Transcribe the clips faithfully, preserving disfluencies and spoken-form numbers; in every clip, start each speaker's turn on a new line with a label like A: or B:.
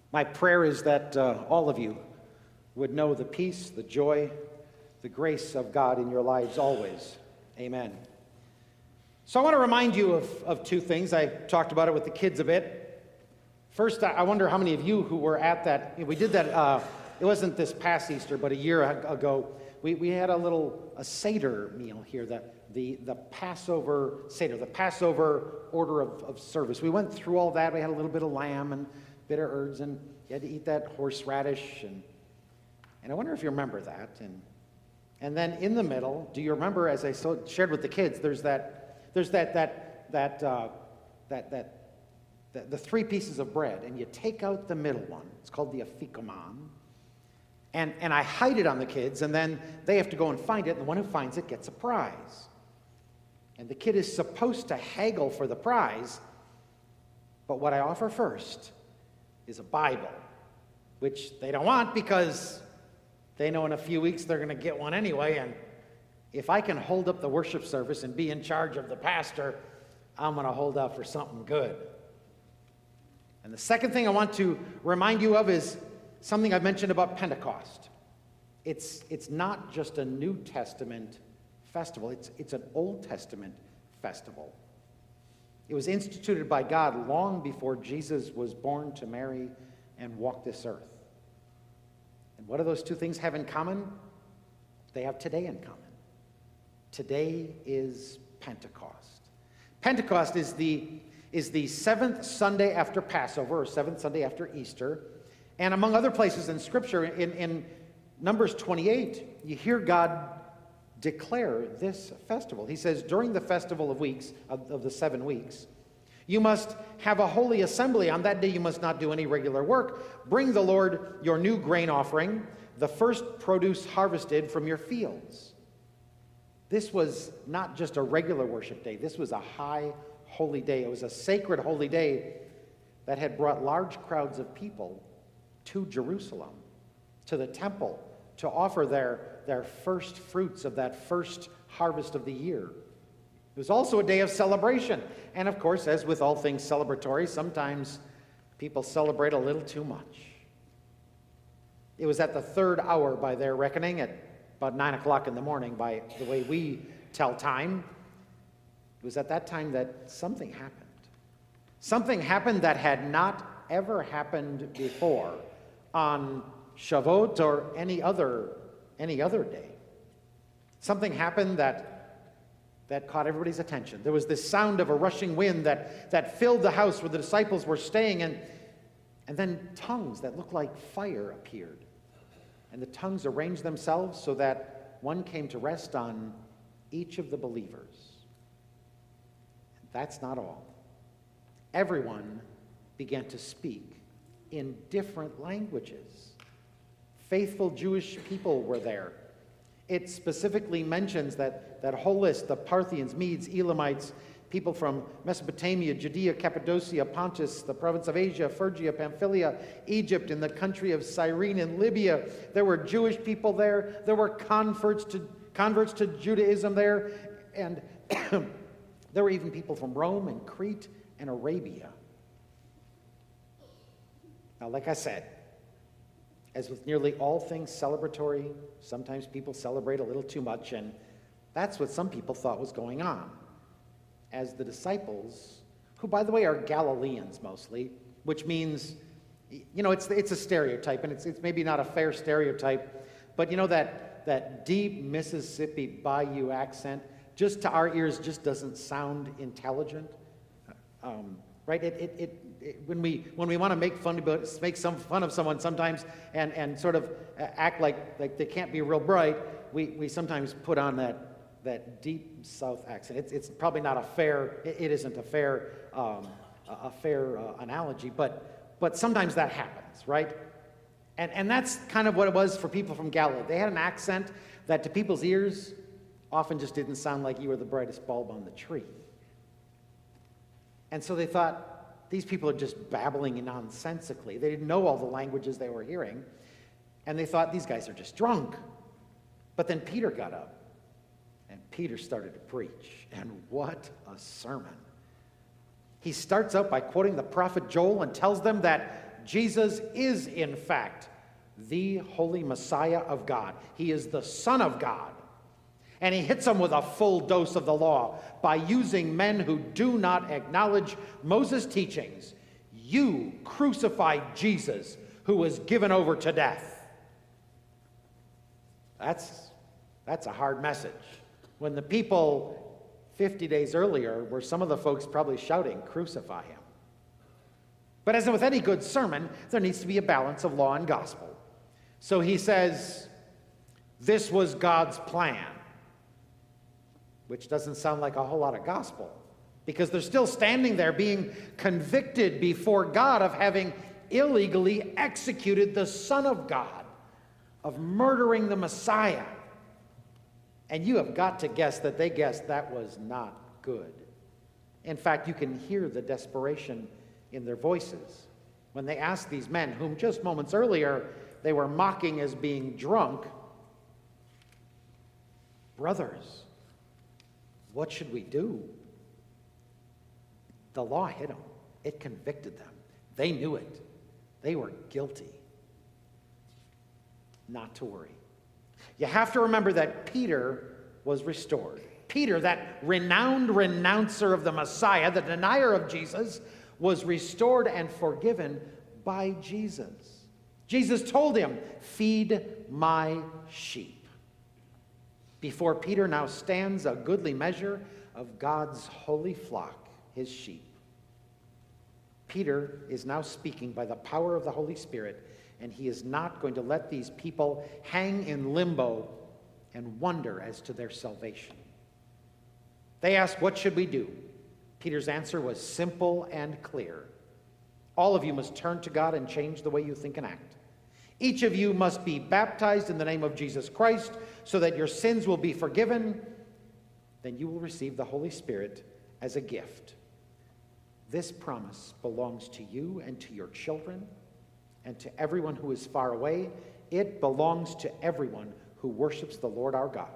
A: My prayer is that uh, all of you would know the peace, the joy, the grace of God in your lives always. Amen. So I want to remind you of, of two things. I talked about it with the kids a bit. First, I wonder how many of you who were at that, we did that, uh, it wasn't this past Easter, but a year ago, we, we had a little a Seder meal here, the, the, the Passover Seder, the Passover order of, of service. We went through all that. We had a little bit of lamb and bitter herbs, and you had to eat that horseradish, and and I wonder if you remember that. And and then in the middle, do you remember, as I so shared with the kids, there's that there's that that that uh, that that the, the three pieces of bread, and you take out the middle one. It's called the afikoman, and and I hide it on the kids, and then they have to go and find it, and the one who finds it gets a prize. And the kid is supposed to haggle for the prize, but what I offer first is a Bible, which they don't want because they know in a few weeks they're going to get one anyway, and if I can hold up the worship service and be in charge of the pastor, I'm going to hold out for something good. And the second thing I want to remind you of is something I've mentioned about Pentecost. It's, it's not just a New Testament festival, it's, it's an Old Testament festival. It was instituted by God long before Jesus was born to Mary and walked this earth. And what do those two things have in common? They have today in common. Today is Pentecost. Pentecost is the, is the seventh Sunday after Passover, or seventh Sunday after Easter. And among other places in Scripture, in, in Numbers twenty-eight, you hear God declare this festival. He says, during the festival of weeks, of, of the seven weeks, you must have a holy assembly. On that day you must not do any regular work. Bring the Lord your new grain offering, the first produce harvested from your fields. This was not just a regular worship day. This was a high holy day. It was a sacred holy day that had brought large crowds of people to Jerusalem, to the temple, to offer their, their first fruits of that first harvest of the year. It was also a day of celebration. And of course, as with all things celebratory, sometimes people celebrate a little too much. It was at the third hour by their reckoning, at about nine o'clock in the morning by the way we tell time. It was at that time that something happened. Something happened that had not ever happened before on Shavuot or any other, any other day. Something happened that, that caught everybody's attention. There was this sound of a rushing wind that, that filled the house where the disciples were staying, and, and then tongues that looked like fire appeared. And the tongues arranged themselves so that one came to rest on each of the believers. That's not all. Everyone began to speak in different languages. Faithful Jewish people were there. It specifically mentions that, that whole list, the Parthians, Medes, Elamites, people from Mesopotamia, Judea, Cappadocia, Pontus, the province of Asia, Phrygia, Pamphylia, Egypt, and the country of Cyrene and Libya. There were Jewish people there. There were converts to, converts to Judaism there. And there were even people from Rome and Crete and Arabia. Now, like I said, as with nearly all things celebratory, sometimes people celebrate a little too much, and that's what some people thought was going on. As the disciples, who, by the way, are Galileans mostly, which means, you know, it's, it's a stereotype, and it's, it's maybe not a fair stereotype, but you know that, that deep Mississippi Bayou accent, just to our ears, just doesn't sound intelligent. Um, right? It, it, it, it, when we when we want to make fun about make some fun of someone sometimes and, and sort of act like, like they can't be real bright, we, we sometimes put on that that deep South accent. It's, it's probably not a fair, it, it isn't a fair um, a, a fair uh, analogy, but but sometimes that happens, right? And and that's kind of what it was for people from Galilee. They had an accent that to people's ears often just didn't sound like you were the brightest bulb on the tree. And so they thought, these people are just babbling nonsensically. They didn't know all the languages they were hearing. And they thought, these guys are just drunk. But then Peter got up, and Peter started to preach. And what a sermon. He starts out by quoting the prophet Joel and tells them that Jesus is, in fact, the Holy Messiah of God. He is the Son of God. And he hits them with a full dose of the law by using men who do not acknowledge Moses' teachings. You crucified Jesus, who was given over to death. That's, that's a hard message. When the people fifty days earlier were some of the folks probably shouting, "Crucify him." But as with any good sermon, there needs to be a balance of law and gospel. So he says, this was God's plan, which doesn't sound like a whole lot of gospel, because they're still standing there being convicted before God of having illegally executed the Son of God, of murdering the Messiah. And you have got to guess that they guessed that was not good. In fact, you can hear the desperation in their voices when they ask these men, whom just moments earlier they were mocking as being drunk, "Brothers, what should we do?" The law hit them. It convicted them. They knew it. They were guilty. Not to worry. You have to remember that Peter was restored. Peter, that renowned renouncer of the Messiah, the denier of Jesus, was restored and forgiven by Jesus. Jesus told him, "Feed my sheep." Before Peter now stands a goodly measure of God's holy flock, his sheep. Peter is now speaking by the power of the Holy Spirit, and he is not going to let these people hang in limbo and wonder as to their salvation. They asked, "What should we do?" Peter's answer was simple and clear. All of you must turn to God and change the way you think and act. Each of you must be baptized in the name of Jesus Christ so that your sins will be forgiven. Then you will receive the Holy Spirit as a gift. This promise belongs to you and to your children and to everyone who is far away. It belongs to everyone who worships the Lord our God.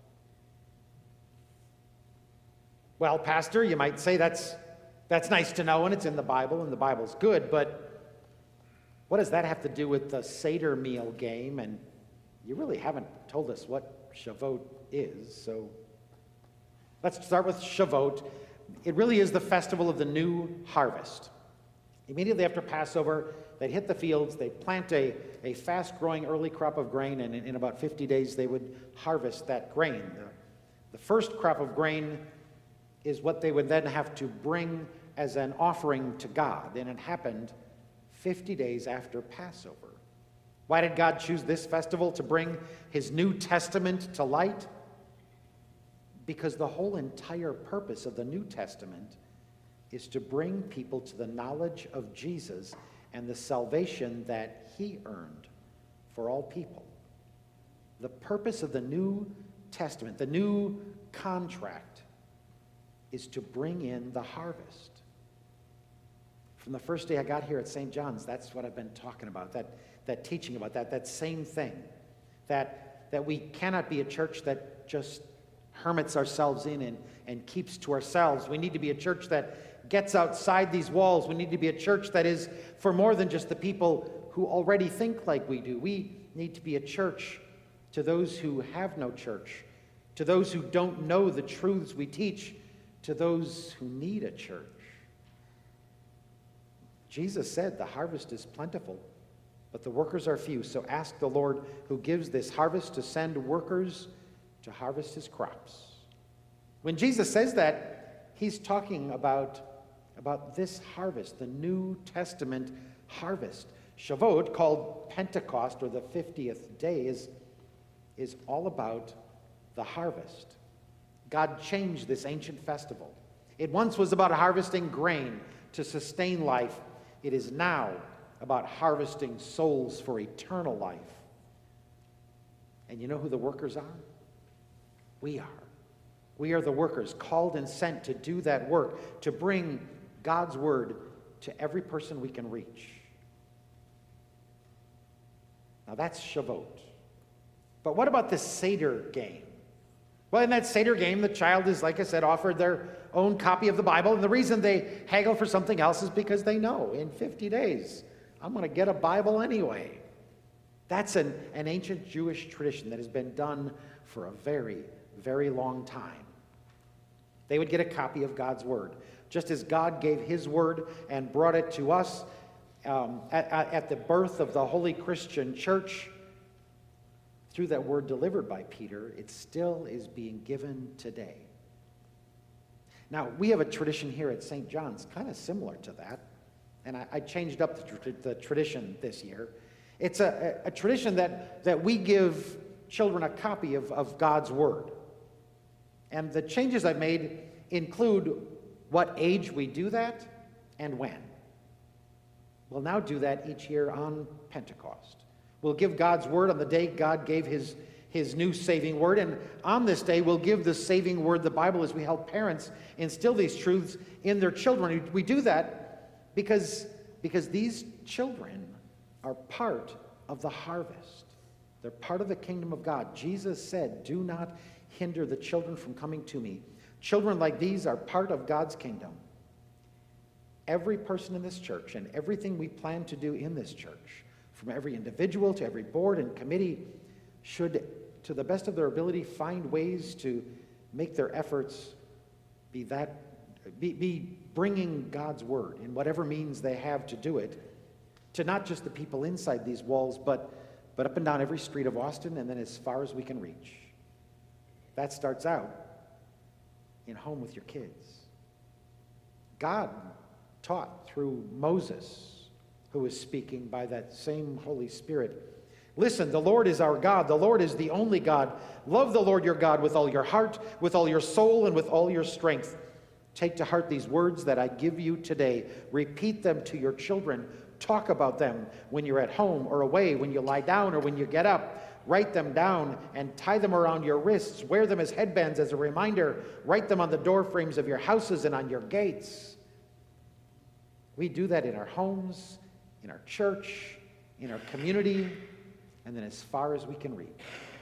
A: Well, Pastor, you might say that's, that's nice to know, and it's in the Bible, and the Bible's good, but what does that have to do with the Seder meal game? And you really haven't told us what Shavuot is, so let's start with Shavuot. It really is the festival of the new harvest. Immediately after Passover, they'd hit the fields, they'd plant a, a fast-growing early crop of grain, and in, in about fifty days they would harvest that grain. The, the first crop of grain is what they would then have to bring as an offering to God, and it happened fifty days after Passover. Why did God choose this festival to bring his New Testament to light? Because the whole entire purpose of the New Testament is to bring people to the knowledge of Jesus and the salvation that he earned for all people. The purpose of the New Testament, the new contract, is to bring in the harvest. From the first day I got here at Saint John's, that's what I've been talking about, that, that teaching about that, that same thing, that, that we cannot be a church that just hermits ourselves in and, and keeps to ourselves. We need to be a church that gets outside these walls. We need to be a church that is for more than just the people who already think like we do. We need to be a church to those who have no church, to those who don't know the truths we teach, to those who need a church. Jesus said the harvest is plentiful, but the workers are few. So ask the Lord who gives this harvest to send workers to harvest his crops. When Jesus says that, he's talking about, about this harvest, the New Testament harvest. Shavuot, called Pentecost, or the fiftieth day, is, is all about the harvest. God changed this ancient festival. It once was about harvesting grain to sustain life. It is now about harvesting souls for eternal life. And you know who the workers are? We are. We are the workers called and sent to do that work, to bring God's word to every person we can reach. Now that's Shavuot. But what about the Seder game? Well, in that Seder game, the child is, like I said, offered their own copy of the Bible. And the reason they haggle for something else is because they know in fifty days I'm going to get a Bible anyway. That's an, an ancient Jewish tradition that has been done for a very, very long time. They would get a copy of God's Word. Just as God gave His Word and brought it to us um, at, at the birth of the Holy Christian Church, through that word delivered by Peter, it still is being given today. Now, we have a tradition here at Saint John's kind of similar to that, and I, I changed up the, tra the tradition this year. It's a, a, a tradition that, that we give children a copy of, of God's Word. And the changes I've made include what age we do that and when. We'll now do that each year on Pentecost. We'll give God's Word on the day God gave his, his new saving Word. And on this day, we'll give the saving Word, the Bible, as we help parents instill these truths in their children. We do that because, because these children are part of the harvest. They're part of the kingdom of God. Jesus said, do not hinder the children from coming to me. Children like these are part of God's kingdom. Every person in this church and everything we plan to do in this church, from every individual to every board and committee, should, to the best of their ability, find ways to make their efforts be that, be, be bringing God's Word in whatever means they have to do it, to not just the people inside these walls, but, but up and down every street of Austin and then as far as we can reach. That starts out in home with your kids. God taught through Moses, who was speaking by that same Holy Spirit. Listen, the Lord is our God. The Lord is the only God. Love the Lord your God with all your heart, with all your soul, and with all your strength. Take to heart these words that I give you today. Repeat them to your children. Talk about them when you're at home or away, when you lie down or when you get up. Write them down and tie them around your wrists. Wear them as headbands as a reminder. Write them on the door frames of your houses and on your gates. We do that in our homes, in our church, in our community, and then as far as we can reach.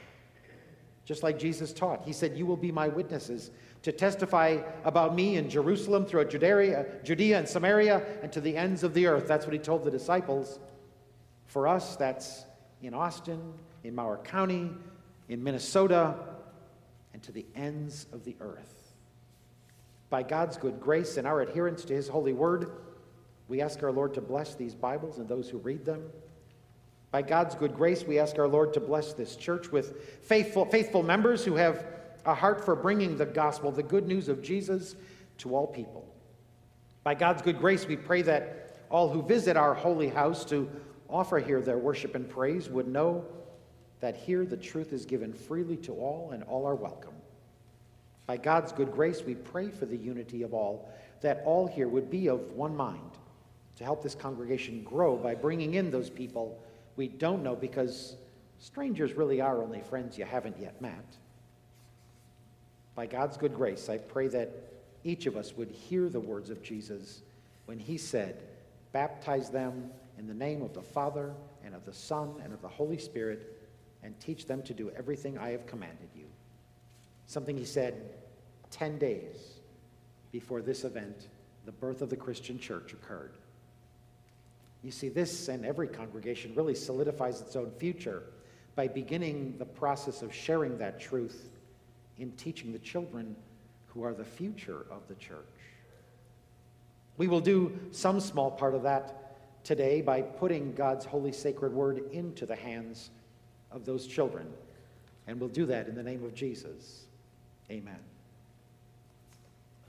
A: Just like Jesus taught, he said, you will be my witnesses to testify about me in Jerusalem, throughout Judea, Judea and Samaria, and to the ends of the earth. That's what he told the disciples. For us, that's in Austin, in Mower County, in Minnesota, and to the ends of the earth. By God's good grace and our adherence to his holy word, we ask our Lord to bless these Bibles and those who read them. By God's good grace, we ask our Lord to bless this church with faithful, faithful members who have a heart for bringing the gospel, the good news of Jesus, to all people. By God's good grace, we pray that all who visit our holy house to offer here their worship and praise would know that here the truth is given freely to all and all are welcome. By God's good grace, we pray for the unity of all, that all here would be of one mind, to help this congregation grow by bringing in those people we don't know, because strangers really are only friends you haven't yet met. By God's good grace, I pray that each of us would hear the words of Jesus when he said, baptize them in the name of the Father and of the Son and of the Holy Spirit, and teach them to do everything I have commanded you. Something he said ten days before this event, the birth of the Christian church, occurred. You see, this and every congregation really solidifies its own future by beginning the process of sharing that truth in teaching the children who are the future of the church. We will do some small part of that today by putting God's holy sacred word into the hands of those children. And we'll do that in the name of Jesus. Amen.